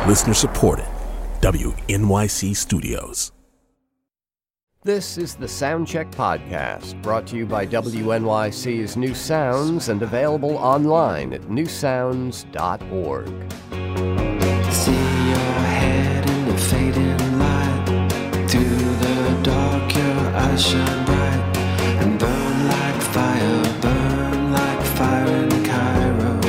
Listener supported. WNYC Studios. This is the Soundcheck Podcast, brought to you by WNYC's New Sounds and available online at newsounds.org. See your head in the fading light. Through the dark, your eyes shine bright and burn like fire in Cairo.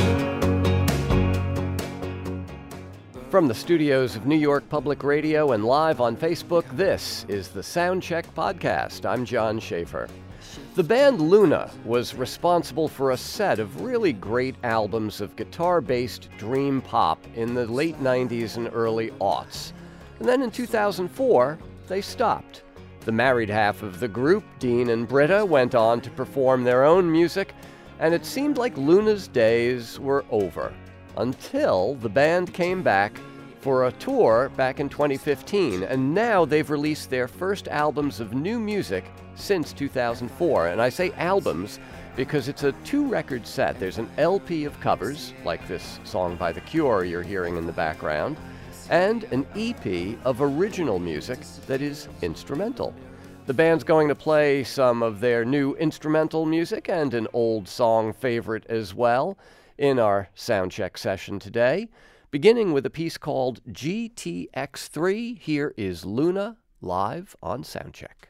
From the studios of New York Public Radio and live on Facebook, this is the Soundcheck Podcast. I'm John Schaefer. The band Luna was responsible for a set of really great albums of guitar-based dream pop in the late 90s and early aughts. And then in 2004, they stopped. The married half of the group, Dean and Britta, went on to perform their own music, and it seemed like Luna's days were over. Until the band came back for a tour back in 2015, and now they've released their first albums of new music since 2004. And I say albums because it's a 2-record set. There's an LP of covers, like this song by The Cure you're hearing in the background, and an EP of original music that is instrumental. The band's going to play some of their new instrumental music and an old song favorite as well in our Soundcheck session today. Beginning with a piece called GTX3, here is Luna live on Soundcheck.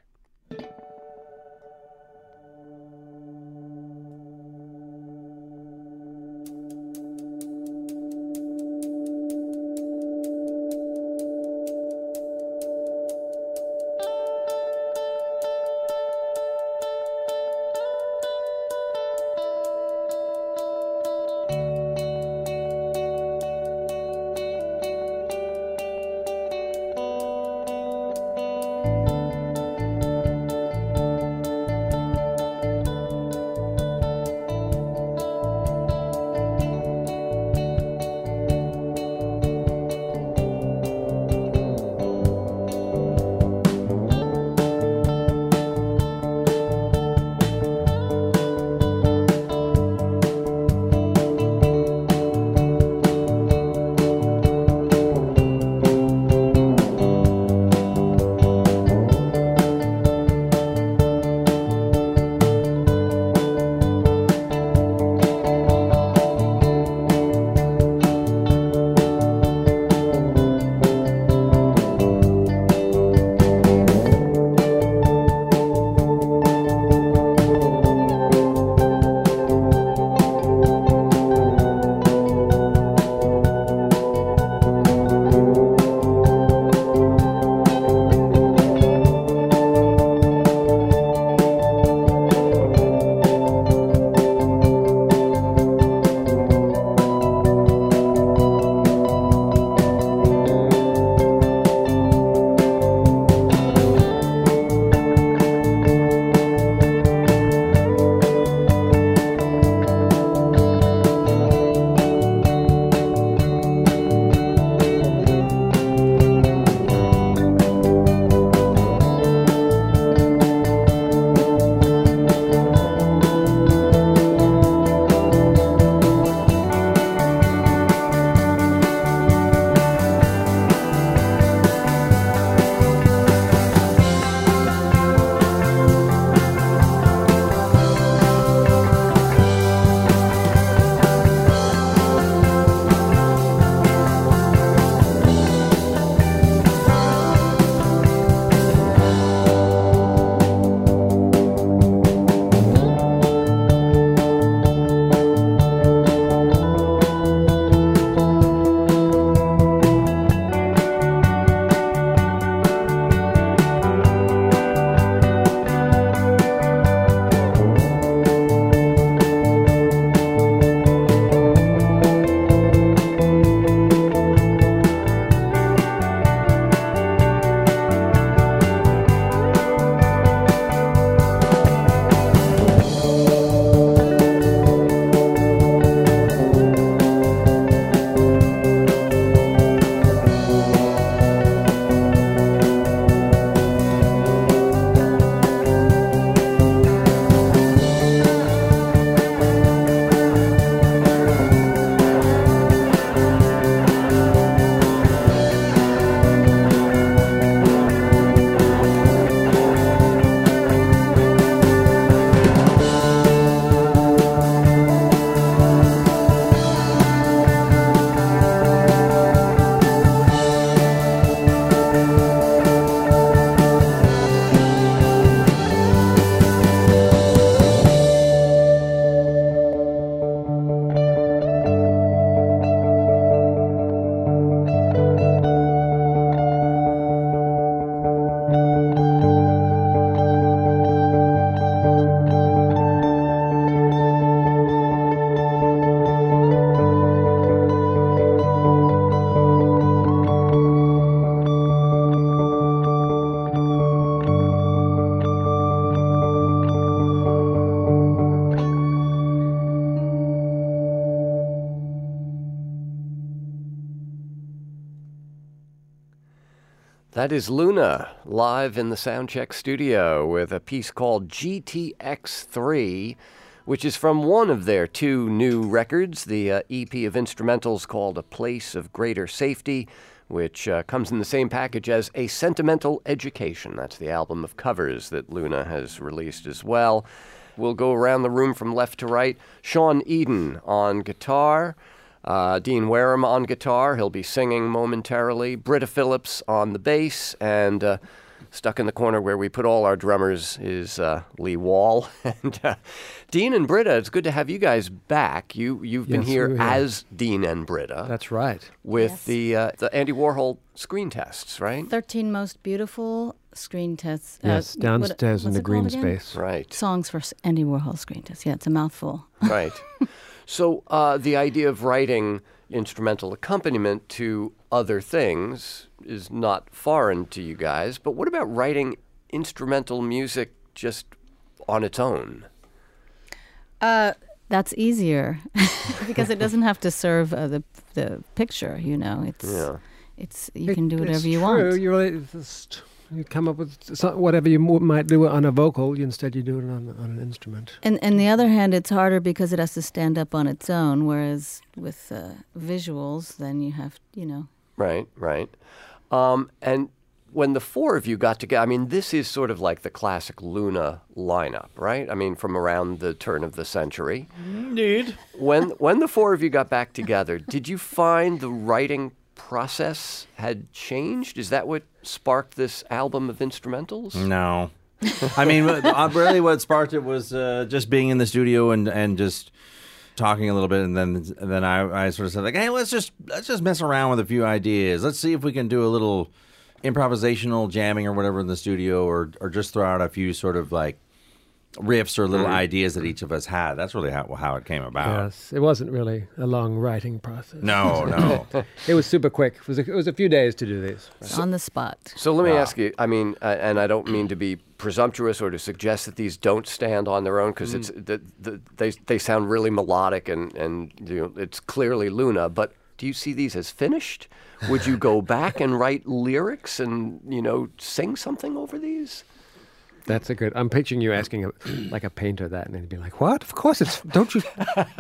That is Luna, live in the Soundcheck studio with a piece called GTX3, which is from one of their two new records, the EP of instrumentals called A Place of Greater Safety, which comes in the same package as A Sentimental Education. That's the album of covers that Luna has released as well. We'll go around the room from left to right. Sean Eden on guitar. Dean Wareham on guitar. He'll be singing momentarily. Britta Phillips on the bass. And stuck in the corner where we put all our drummers is Lee Wall. And Dean and Britta, it's good to have you guys back. You've been here as Dean and Britta. That's right. With the Andy Warhol screen tests, right? 13 Most Beautiful screen tests. Yes, downstairs in the green space. Right. Songs for Andy Warhol screen tests. Yeah, it's a mouthful. Right. So the idea of writing instrumental accompaniment to other things is not foreign to you guys, but what about writing instrumental music just on its own? That's easier because it doesn't have to serve the picture, you know. It's you can do whatever you want. You come up with whatever you might do on a vocal. Instead, you do it on an instrument. And the other hand, it's harder because it has to stand up on its own. Whereas with visuals, then you have, you know. Right. And when the four of you got together, I mean, this is sort of like the classic Luna lineup, right? I mean, from around the turn of the century. Indeed. When the four of you got back together, did you find the writing process had changed? Is that what sparked this album of instrumentals? No. I mean, really what sparked it was just being in the studio and just talking a little bit, and then I sort of said, like, hey, let's just mess around with a few ideas. Let's see if we can do a little improvisational jamming or whatever in the studio, or just throw out a few sort of like riffs or little ideas that each of us had. That's really how it came about. Yes, it wasn't really a long writing process. No. It was super quick. It was a few days to do these. On the spot. So let me ask you, I mean, and I don't mean to be presumptuous or to suggest that these don't stand on their own, because they sound really melodic and you know, it's clearly Luna, but do you see these as finished? Would you go back and write lyrics and, you know, sing something over these? That's a good. I'm picturing you asking like a painter that, and he'd be like, "What? Of course it's. Don't you?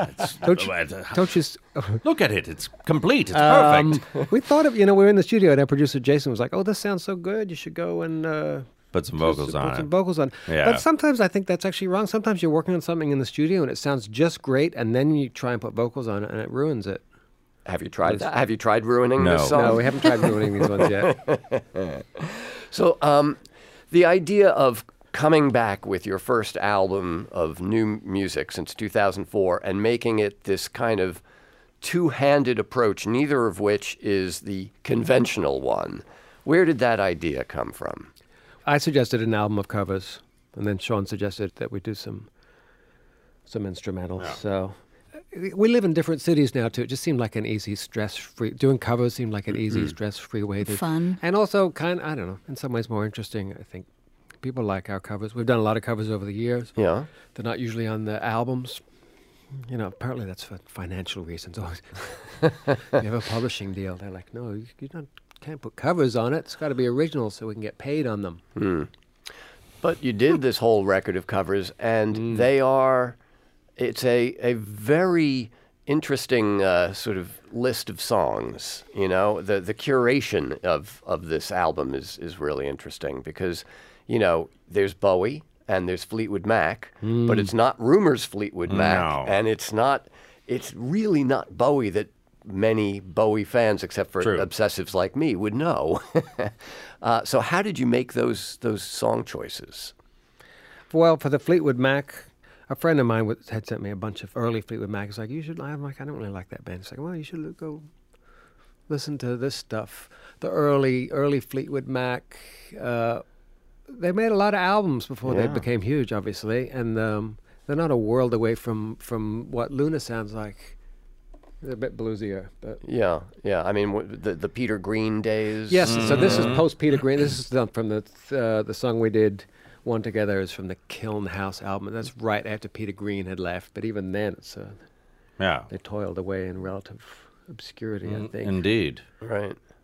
Look at it. It's complete. It's perfect." We thought of, we were in the studio, and our producer Jason was like, "Oh, this sounds so good. You should go and put some vocals on it. Put some vocals on." Yeah. But sometimes I think that's actually wrong. Sometimes you're working on something in the studio, and it sounds just great, and then you try and put vocals on it, and it ruins it. Have you tried that? Have you tried ruining this song? No, we haven't tried ruining these ones yet. So, the idea of coming back with your first album of new music since 2004 and making it this kind of two-handed approach, neither of which is the conventional one. Where did that idea come from? I suggested an album of covers, and then Sean suggested that we do some instrumentals. Yeah. So we live in different cities now, too. It just seemed like an easy, stress-free... Doing covers seemed like an easy, stress-free way to... Fun. And also I don't know, in some ways more interesting, I think. People like our covers. We've done a lot of covers over the years. Yeah. They're not usually on the albums. You know, apparently that's for financial reasons. You have a publishing deal. They're like, no, you can't put covers on it. It's got to be original so we can get paid on them. Mm. But you did this whole record of covers, and it's a very interesting sort of list of songs. You know, the curation of this album is really interesting because, you know, there's Bowie and there's Fleetwood Mac, but it's not Rumour's Fleetwood Mac, and it's really not Bowie that many Bowie fans, except for obsessives like me, would know. So how did you make those song choices? Well, for the Fleetwood Mac, a friend of mine had sent me a bunch of early Fleetwood Mac. He's like, I'm like, I don't really like that band. He's like, well, you should go listen to this stuff. The early Fleetwood Mac. They made a lot of albums before they became huge, obviously, and they're not a world away from what Luna sounds like. They're a bit bluesier, but yeah. I mean, the Peter Green days. Yes. So this is post Peter Green. This is from the song we did. One Together is from the Kiln House album. That's right after Peter Green had left. But even then, they toiled away in relative obscurity, I think. Indeed. Right.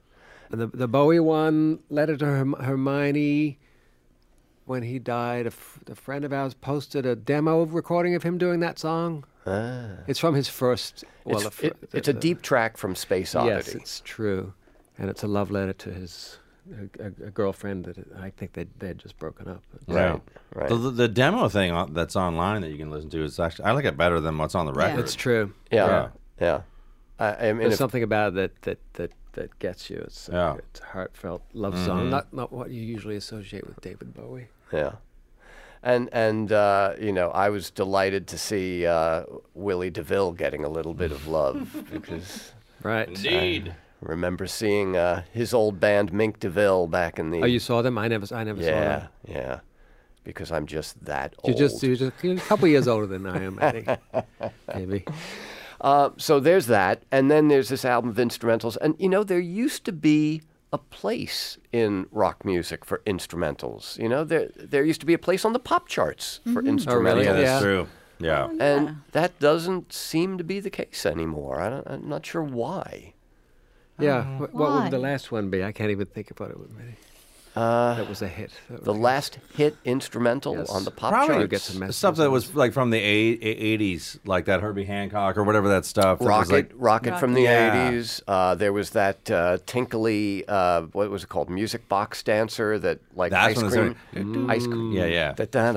The Bowie one, Letter to Hermione. When he died, a friend of ours posted a demo recording of him doing that song. It's from his first. Well, it's a deep track from Space Oddity. Yes, it's true, and it's a love letter to his a girlfriend that I think they had just broken up. Right. The demo thing that's online that you can listen to is actually, I like it better than what's on the record. It's true. Yeah. I mean, there's something about it that gets you. It's a heartfelt love song, not what you usually associate with David Bowie. Yeah. And I was delighted to see Willie DeVille getting a little bit of love because Indeed. I remember seeing his old band Mink DeVille back in the. Oh, you saw them? I never saw them. Yeah. Because I'm just that old. You're just a couple years older than I am, I think. Maybe. So there's that, and then there's this album of instrumentals, and there used to be a place in rock music for instrumentals. There used to be a place on the pop charts for instrumentals. Oh, really? Yeah, that's true. Yeah. And that doesn't seem to be the case anymore. I'm not sure why. Yeah. What would the last one be? I can't even think about it. That was a hit. The last hit instrumental on the pop charts. Get some stuff that was like from the 80s, like that Herbie Hancock or whatever that stuff. Rocket from the 80s. There was that tinkly, what was it called? Music box dancer that like That's ice cream. Ice cream. Yeah.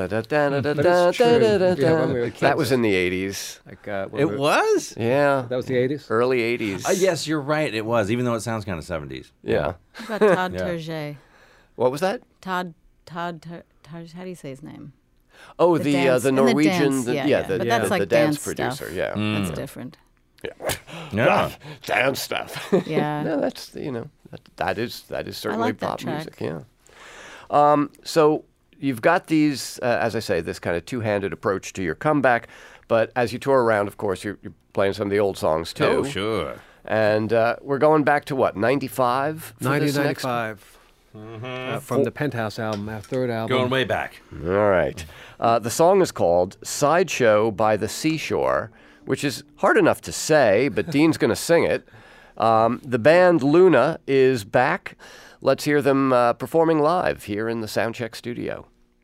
That was in the 80s. It was? Yeah. That was the 80s? Early 80s. Yes, you're right. It was, even though it sounds kind of 70s. Yeah. What about Todd Terje? What was that? Todd, how do you say his name? Oh, the Norwegian, dance, but that's like the dance stuff. producer. Yeah, That's different. Yeah. Dance stuff. Yeah, no, that's that is certainly like that pop track. music. Yeah. So you've got these, as I say, this kind of two-handed approach to your comeback. But as you tour around, of course, you're playing some of the old songs too. Oh, sure. And we're going back to what, 95? 1995. From the Penthouse album, our third album. Going way back. All right. The song is called Sideshow by the Seashore, which is hard enough to say, but Dean's going to sing it. The band Luna is back. Let's hear them performing live here in the Soundcheck studio.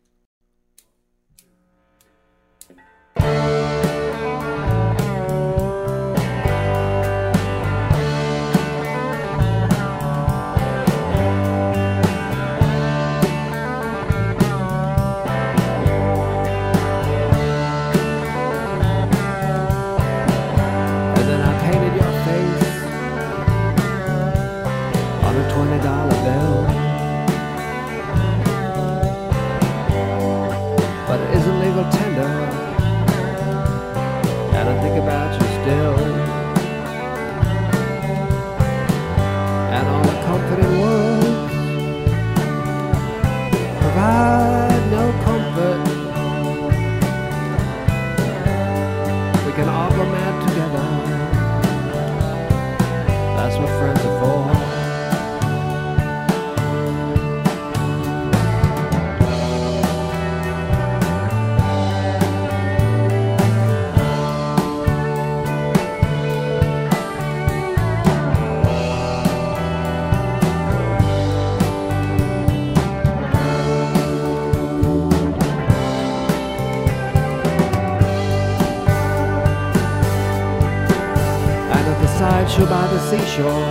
Sideshow by the seashore,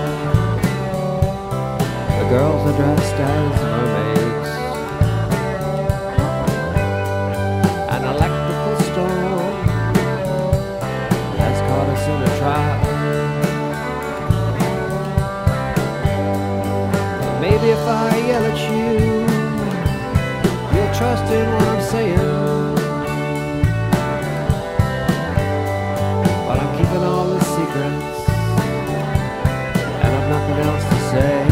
the girls are dressed as mermaids. An electrical storm has caught us in a trap. Maybe if I yell at you, you'll trust in what I'm saying. But I'm keeping all the secrets. Nothing else to say.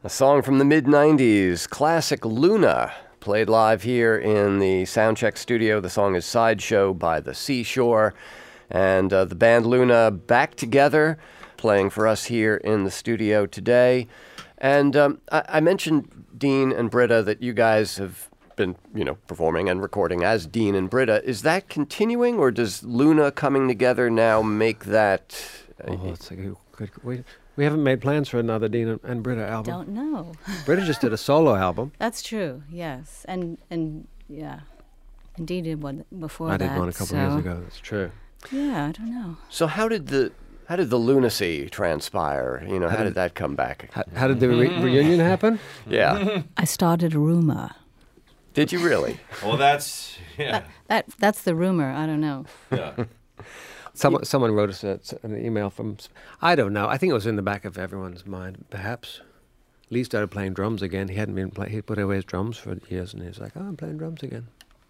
A song from the mid-'90s, classic Luna, played live here in the Soundcheck studio. The song is Sideshow by the Seashore. And the band Luna back together, playing for us here in the studio today. And I mentioned Dean and Britta, that you guys have been, performing and recording as Dean and Britta. Is that continuing, or does Luna coming together now make that... It's like a good... We haven't made plans for another Dean and Britta album. Don't know. Britta just did a solo album. That's true. Yes, and yeah, indeed did one before I that. did one a couple years ago. That's true. Yeah, I don't know. So how did the lunacy transpire? How did that come back? How did the reunion happen? Yeah. I started a rumor. Did you really? Well, that's That's the rumor. I don't know. yeah. Someone wrote us an email from, I don't know, I think it was in the back of everyone's mind, perhaps. Lee started playing drums again. He hadn't been he put away his drums for years, and he was like, I'm playing drums again.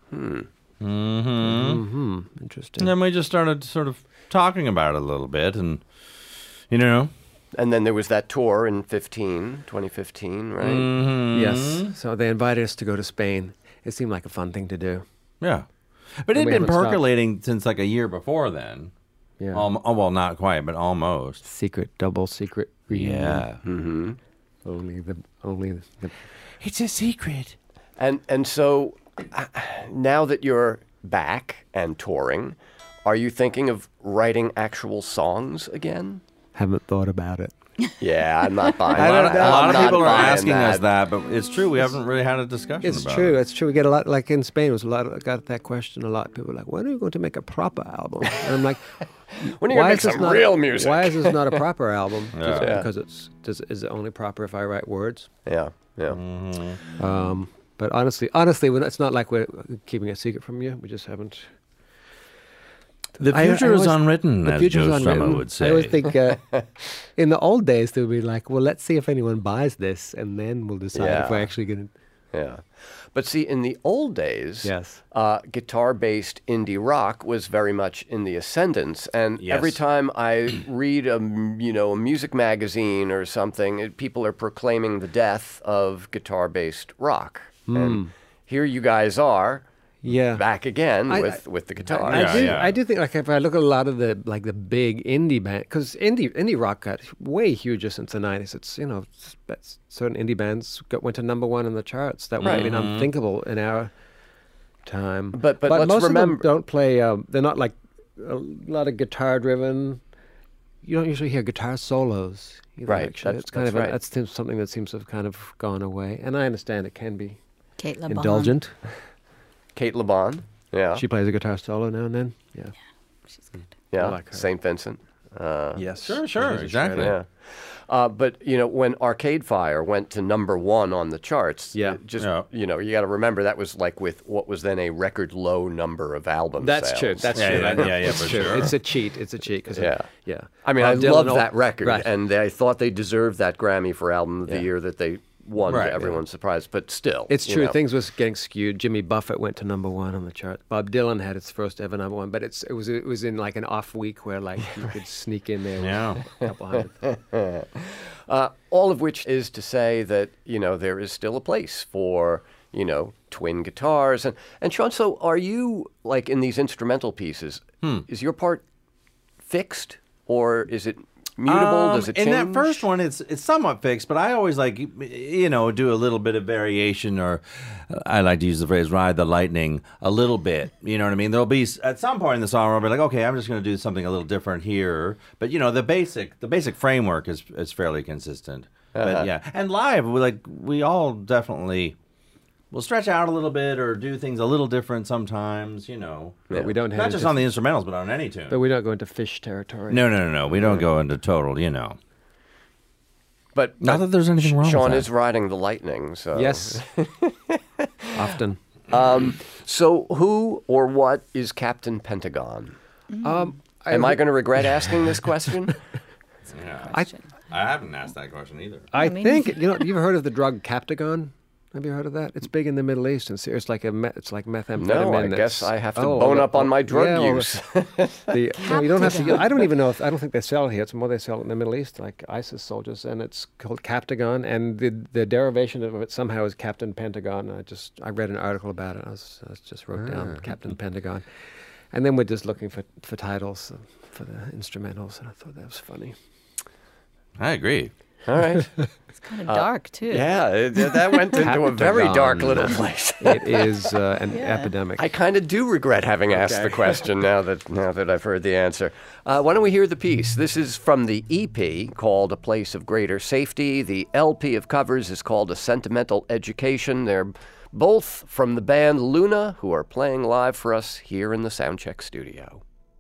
Interesting. And then we just started sort of talking about it a little bit, and, And then there was that tour in 2015, right? Mm-hmm. Yes. So they invited us to go to Spain. It seemed like a fun thing to do. Yeah. But it had we been haven't stopped. percolating since like a year before then. Yeah. Well, not quite, but almost. Double secret reunion. Yeah. Mm-hmm. Only the. It's a secret. And so now that you're back and touring, are you thinking of writing actual songs again? Haven't thought about it. Yeah, I'm not buying A that. lot I'm of not people are buying asking us that, but it's true. We haven't really had a discussion It's about true. it. It's true. We get a lot, like in Spain, got that question a lot. People are like, when are you going to make a proper album? And I'm like, When are you going to make some real music? Why is this not a proper album? Yeah. Because is it only proper if I write words? Yeah. But honestly, it's not like we're keeping a secret from you. We just haven't. The future is unwritten, as Joe Strummer would say. I always think in the old days, they would be like, well, let's see if anyone buys this, and then we'll decide if we're actually going to. Yeah. But see, in the old days, Yes. Guitar-based indie rock was very much in the ascendance. And Yes. every time I read a music magazine or something, people are proclaiming the death of guitar-based rock. And here you guys are. Yeah. Back again with the guitar. I do think, like, if I look at a lot of the big indie band, because indie rock got way huger since the 90s. It's certain indie bands went to #1 in the charts. That would have been unthinkable in our time. But let's most remember, of them don't play. They're not like a lot of guitar driven. You don't usually hear guitar solos either. Right, Actually, that's it's kind of right. that's something that seems to have kind of gone away. And I understand it can be Kate LeBon. indulgent. Kate LeBon. Yeah. She plays a guitar solo now and then. Yeah. She's good. Yeah. I like her. St. Vincent. Yes. Sure, exactly. Yeah. But, when Arcade Fire went to #1 on the charts, Yeah. you got to remember that was like with what was then a record low number of album That's sales. true. That's Yeah, true. yeah, I know. yeah, It's for true. sure. It's a cheat. Cause Yeah. yeah. I mean, I Bob Dylan love al- that record, Right. and I thought they deserved that Grammy for Album of the Yeah. Year that they won Right, to everyone's surprise, but still. It's you true. know. Things was getting skewed. Jimmy Buffett went to #1 on the chart. Bob Dylan had its first ever #1, but it was in like an off week where like you could sneak in there with Yeah. a couple hundred. All of which is to say that, there is still a place for, twin guitars. And Sean, so are you, like, in these instrumental pieces, is your part fixed, or is it mutable? Does it change? In that first one, it's somewhat fixed, but I always like, do a little bit of variation, or I like to use the phrase "ride the lightning" a little bit. You know what I mean? There'll be at some point in the song where I'll be like, okay, I'm just going to do something a little different here. But the basic framework is fairly consistent. But yeah, and live, we all definitely will stretch out a little bit or do things a little different sometimes. But we don't have Not just on the instrumentals, but on any tune. But we don't go into fish territory. No. We don't go into total, But Not that there's anything wrong Sean with is riding the lightning, so. Yes. Often. So who or what is Captain Pentagon? Am I going to regret asking this question? Yeah. I haven't asked that question either. I mean- think you've heard of the drug Captagon? Have you heard of that? It's big in the Middle East, and it's like it's like methamphetamine. No, I guess I have to bone up on my drug use. No, you don't have to. I don't even know I don't think they sell it here. It's more they sell it in the Middle East, like ISIS soldiers, and it's called Captagon, and the derivation of it somehow is Captain Pentagon. I read an article about it. I just wrote down Captain Pentagon, and then we're just looking for titles for the instrumentals, and I thought that was funny. I agree. All right. It's kind of dark, too. Yeah, that went into a very dark little place. It is an epidemic. I kind of do regret having asked the question now that I've heard the answer. Why don't we hear the piece? This is from the EP called A Place of Greater Safety. The LP of covers is called A Sentimental Education. They're both from the band Luna, who are playing live for us here in the Soundcheck studio.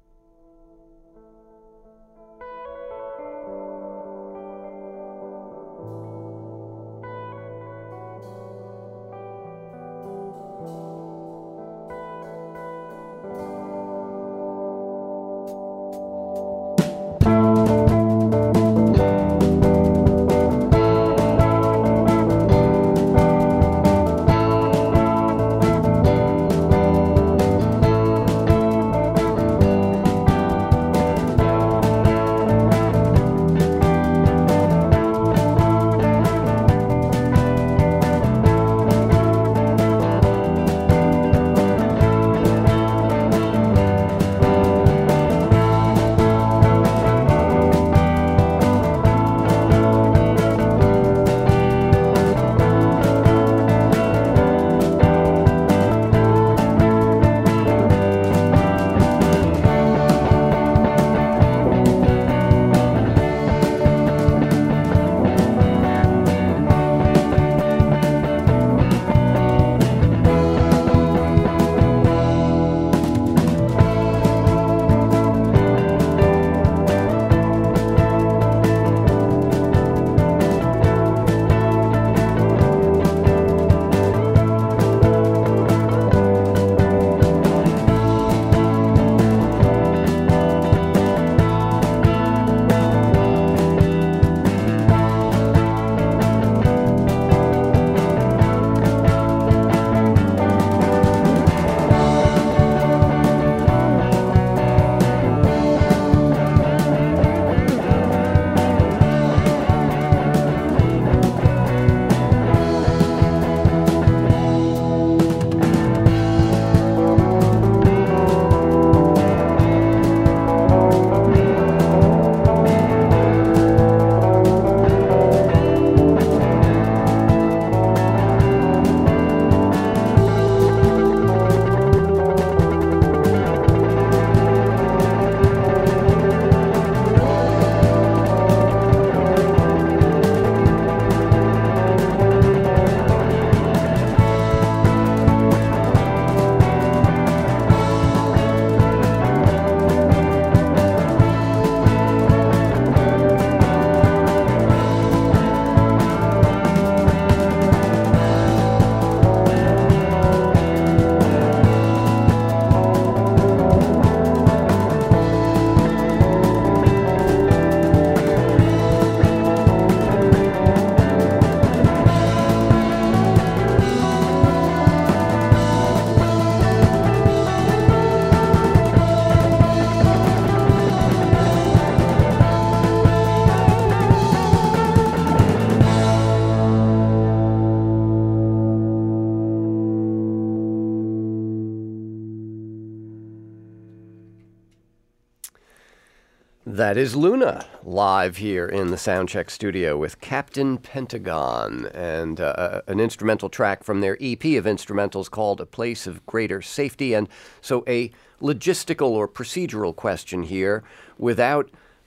That is Luna, live here in the Soundcheck studio with Captain Pentagon, and an instrumental track from their EP of instrumentals called A Place of Greater Safety. And so a logistical or procedural question here. Without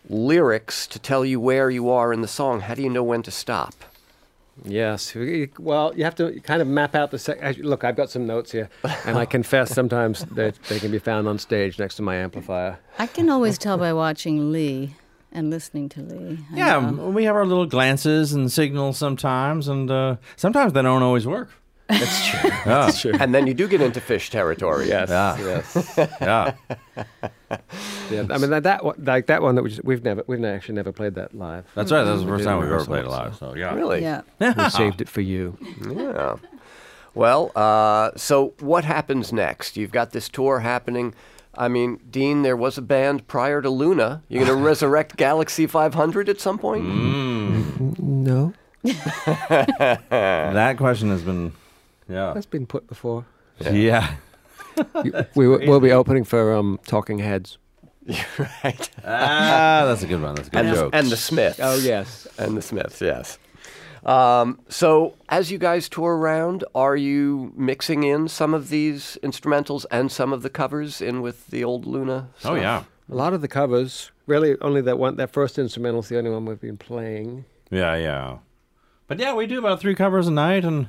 lyrics to tell you where you are in the song, how do you know when to stop? Yes. Well, you have to kind of map out look, I've got some notes here, and I confess sometimes that they can be found on stage next to my amplifier. I can always tell by watching Lee and listening to Lee. Yeah, we have our little glances and signals sometimes, and sometimes they don't always work. That's true. That's true. And then you do get into Fish territory. Yes. Yeah. Yes. Yeah. Yeah. I mean, that one, like that one that we've actually never played that live. That's right. That was the first did time we've ever rehearsal, played it live. So yeah. Really? Yeah. We saved it for you. Yeah. Well, so what happens next? You've got this tour happening. I mean, Dean, there was a band prior to Luna. You're going to resurrect Galaxy 500 at some point? No, That question has been, yeah. that's been put before. Yeah. We'll be opening for Talking Heads. Right. That's a good one. That's a good joke. And the Smiths. Oh yes. And the Smiths, yes. So as you guys tour around, are you mixing in some of these instrumentals and some of the covers in with the old Luna stuff? Oh, yeah. A lot of the covers. Really, only that first instrumental is the only one we've been playing. Yeah. But yeah, we do about 3 covers a night, and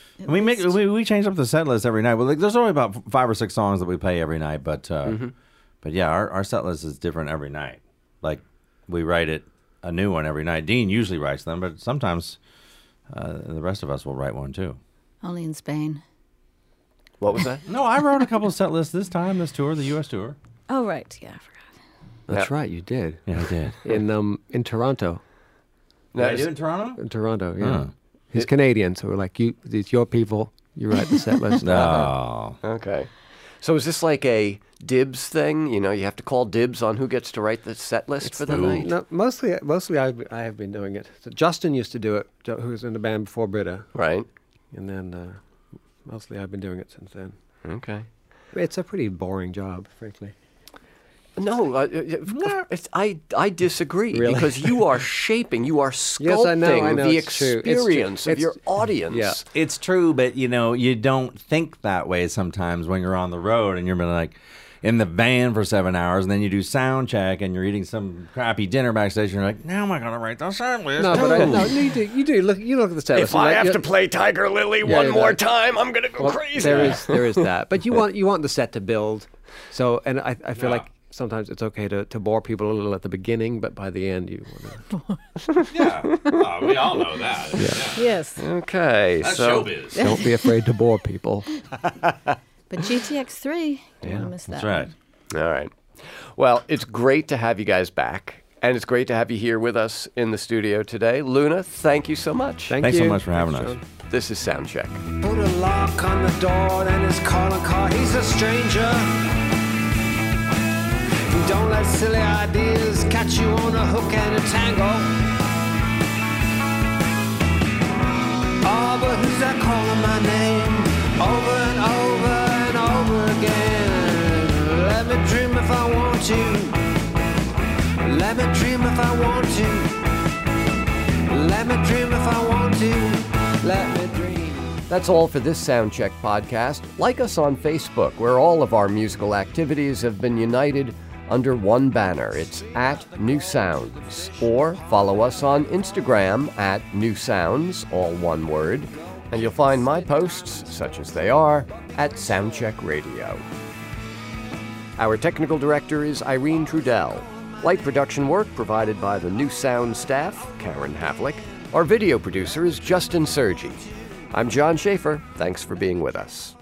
we change up the set list every night. Well, like, there's only about 5 or 6 songs that we play every night, but yeah, our set list is different every night. Like, we write a new one every night. Dean usually writes them, but sometimes the rest of us will write one too. Only in Spain. What was that? No, I wrote a couple of set lists this tour, the U.S. tour. Oh, right. Yeah, I forgot. That's Yeah. right, you did. Yeah, I did. In Toronto. Did I do it in Toronto? In Toronto, yeah. Huh. He's Canadian, so we're like, it's your people. You write the set list. No. Okay. So is this like a dibs thing? You know, you have to call dibs on who gets to write the set list for the night? No, mostly I have been doing it. So Justin used to do it, who was in the band before Britta. Right. And then mostly I've been doing it since then. Okay. It's a pretty boring job, frankly. No, I disagree Really? because you are shaping, you are sculpting Yes, I know, the it's true. It's true. experience of It's- your audience. Yeah. It's true, but you don't think that way sometimes when you're on the road and you're like in the van for 7 hours, and then you do sound check and you're eating some crappy dinner backstage. And you're like, now am I going to write the set list? No, but you do look at the set list. If I have to play Tiger Lily one yeah, more that- time, I'm going to go Well, crazy. there is that, but you want the set to build. So, and I feel Yeah. like sometimes it's okay to bore people a little at the beginning, but by the end you want Yeah. We all know that. Yes. Okay, so showbiz. to. Don't be afraid to bore people. But GTX3, don't want to miss that. That's right. all right. Well, it's great to have you guys back, and it's great to have you here with us in the studio today. Luna, thank you so much. Thanks so much for having us. John. This is Soundcheck. Put a lock on the door, then his calling card. He's a stranger. Don't let silly ideas catch you on a hook and a tango. Oh, but who's that calling my name over and over and over again? Let me dream if I want to. Let me dream if I want to. Let me dream if I want to. Let me dream. That's all for this Soundcheck podcast. Like us on Facebook, where all of our musical activities have been united under one banner. It's at New Sounds. Or follow us on Instagram at New Sounds, all one word. And you'll find my posts, such as they are, at Soundcheck Radio. Our technical director is Irene Trudell. Light production work provided by the New Sound staff, Karen Havlick. Our video producer is Justin Sergi. I'm John Schaefer. Thanks for being with us.